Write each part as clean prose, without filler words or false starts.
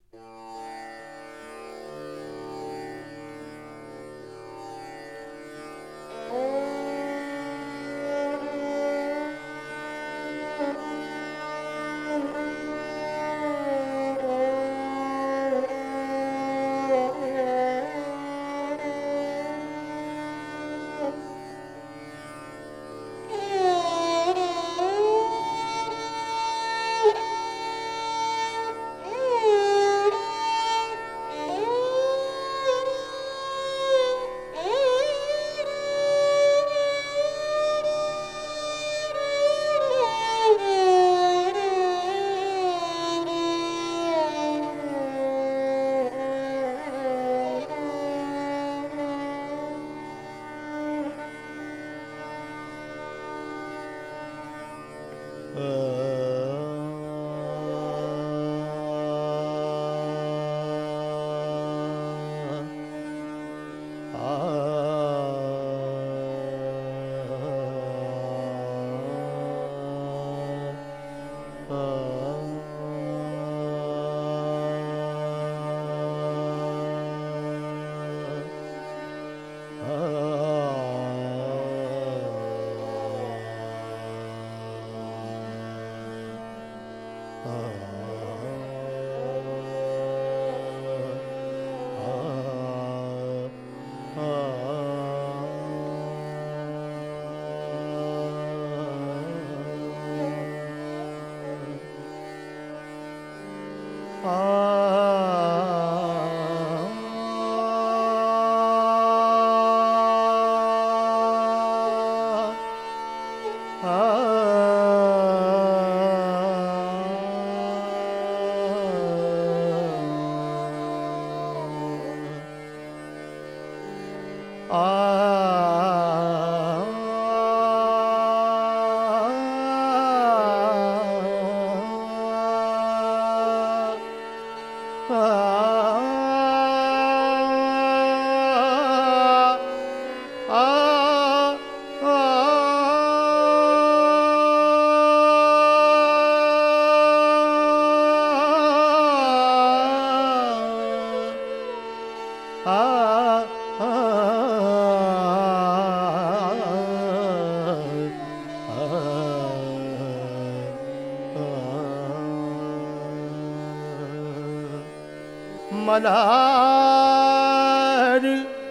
मल्हार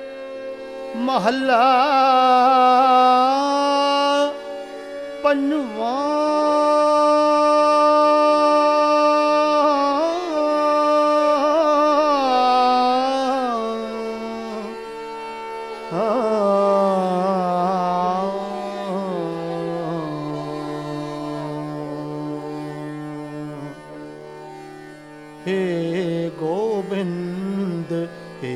महला पंजवा। हे गोविंद हे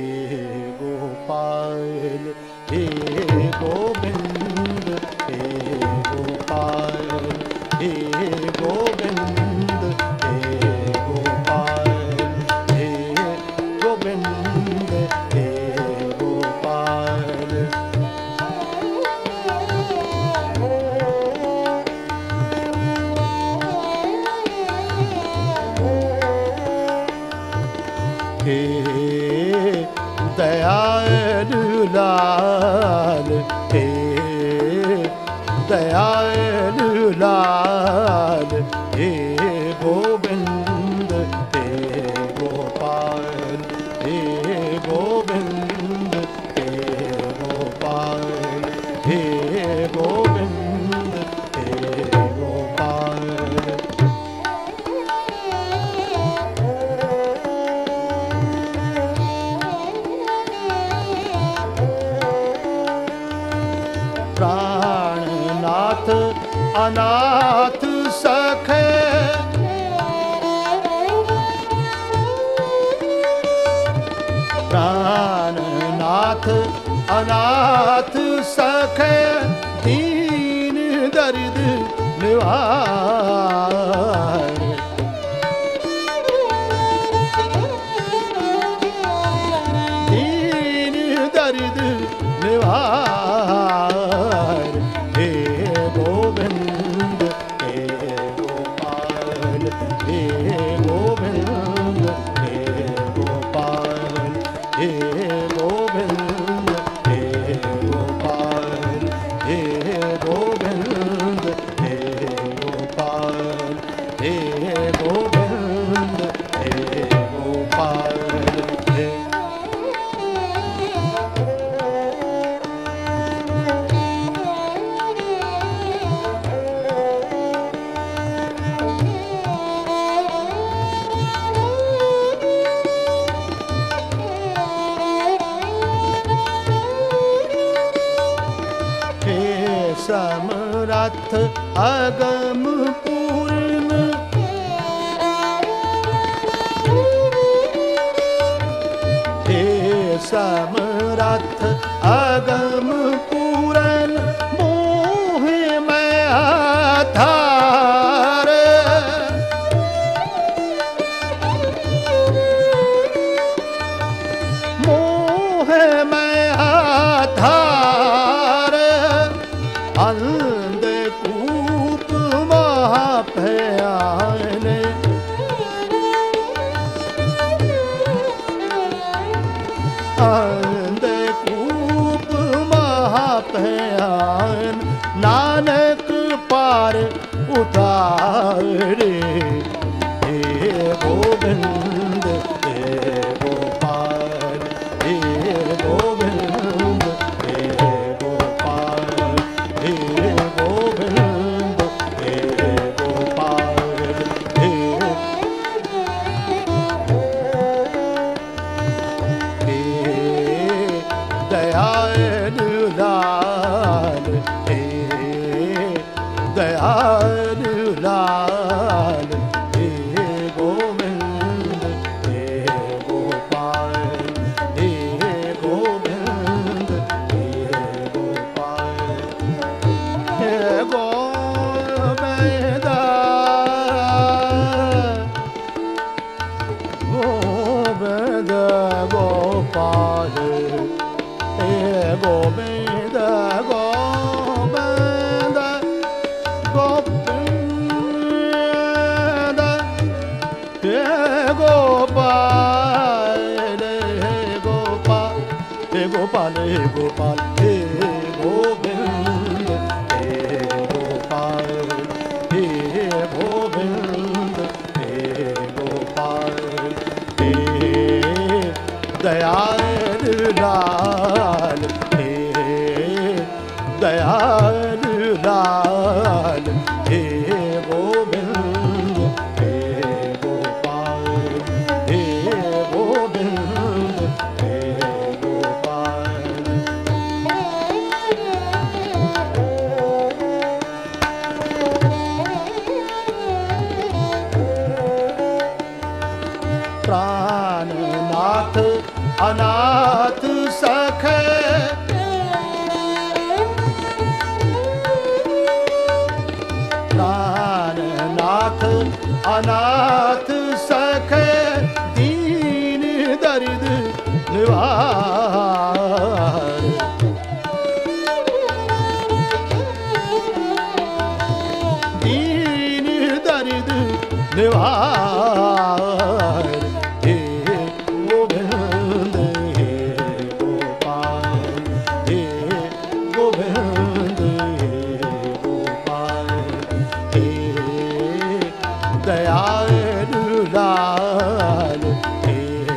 गोपाल, हे गोविंद हे गोपाल, हे गोविंद हे गोपाल, हे गोविंद हे गोपाल। हे दयालु लाल, हे दयालु लाल, हे गोविंद हे गोपाल, हे गोविंद हे गोपाल, हे गोविंद हे गोपाल। प्राणनाथ अनाथ सखे, प्राणनाथ अनाथ सखे, दीन दर्द निवार। दीन दर्द निवार। हे गोविंद हे गोपाल, हे गोविंद हे समरथ अगम पूर्ण हे समरथ अगम पूर्ण मोह में आधार मोह में आधार अंधकूप महाभयान अंधकूप महाभयान नानक पार उतारे हे गोविंद हे गोपाल हे गोविंद हे गोपाल हे गोविंद हे गोपाल हे दयालु लाल हे दयालु लाल हे गोविंद हे गोपाल हे गोविंद हे गोपाल हे गोविंद गोविंद गोपाल हे गोविंद गोविंद गोविंद हे गोपाल हे गोपाल हे गोपाल हे गोपाल हे गोविंद हे गोपाल हे गोविंद हे गोपाल हे दयालु लाल हे दयालु लाल हे गोविंद हे गोपाल हे गोविंद हे गोपाल प्राणनाथ अनाथ सखे प्राणनाथ अनाथ सखे दीन दर्द निवार दीन दर्द निवार हे गोविंद हे गोपाल हे गोविंद हे गोपाल हे दयालु लाल हे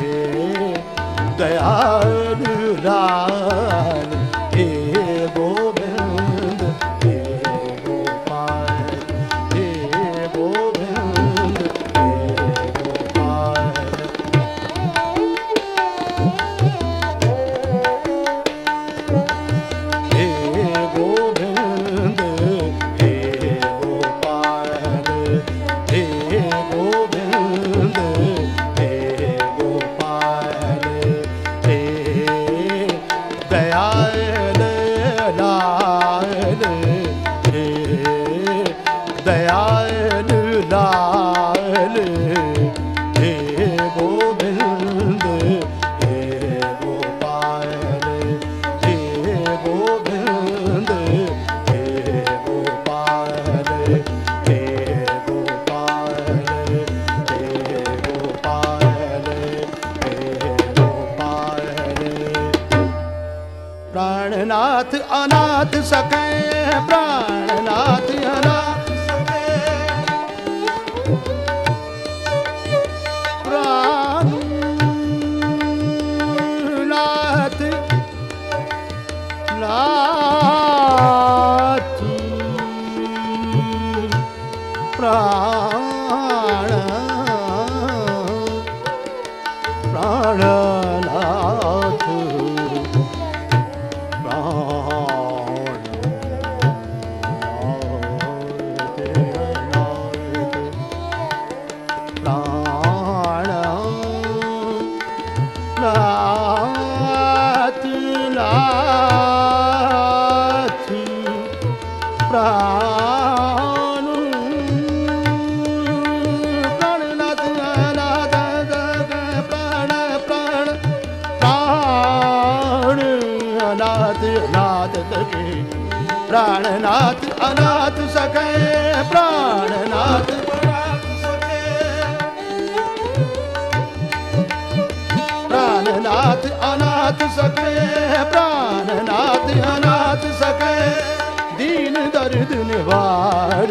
दयालु लाल हे गोविंद हे गोपाल हे गोविंद हे गोपाल हे गोविंद हे गोपाल हे गोविंद हे गोपाल हे दयाल लाल हे दयाल लाल हे गोविंद हे गोपाल हे गोविंद हे गोपाल हे गोपाल हे गोपाल हे गोपाल प्राणनाथ अनाथ सखे प्राणनाथ अनाथ सखे प्राणनाथ नाथ प्राण प्राणनाथ प्राण प्राणनाथ अनाथ सखे प्राणनाथ प्राणनाथ अनाथ सखे प्राणनाथ अनाथ सखे दीन दर्द निवार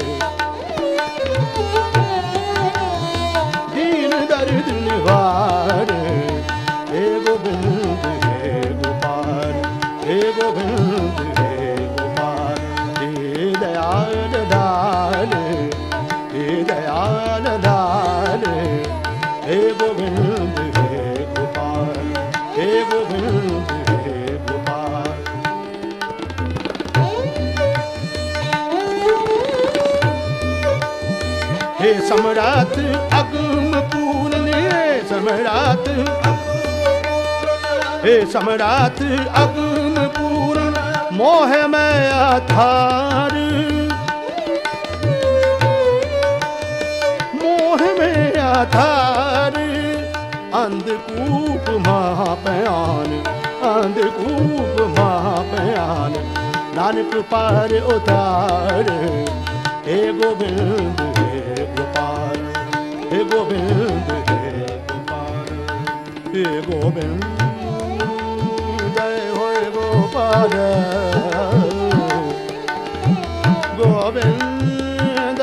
दीन दर्द निवार हे गोविंद हे गोपाल हे गोविंद हे गोपाल हे दयाल दाल हे दयाल दाल हे गोविंद हे गोपाल हे गोविंद हे गोपाल हे सम्राट अगम पूर्ण हे सम्राट हे सम्राट अगम पूर्ण मोह में आधार मोह में आधार अंधकूप महापयान अंधकूप महापयान नानक पार उतार हे गोविंद हे गोपाल हे गोविंद हे गोपाल हे गोविंद जय हो गोपाल गोविंद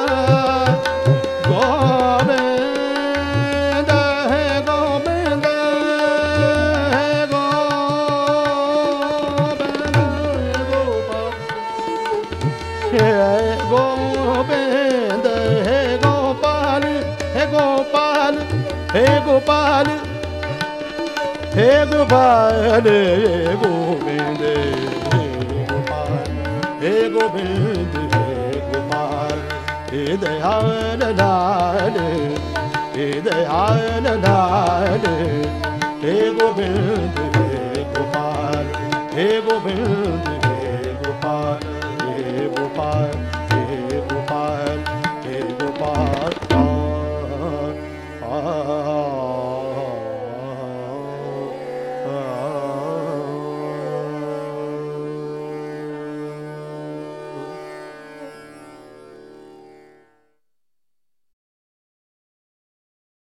गोविंद हे गोविंद हे गोविंद हे गोपाल हे गोविंद हे गोपाल हे गोपाल हे गोपाल हे गोविंद हे गोपाल हे गोविंद हे गोपाल हे दयाल लाल हे दयाल लाल हे गोविंद हे गोपाल हे गोविंद हे गोपाल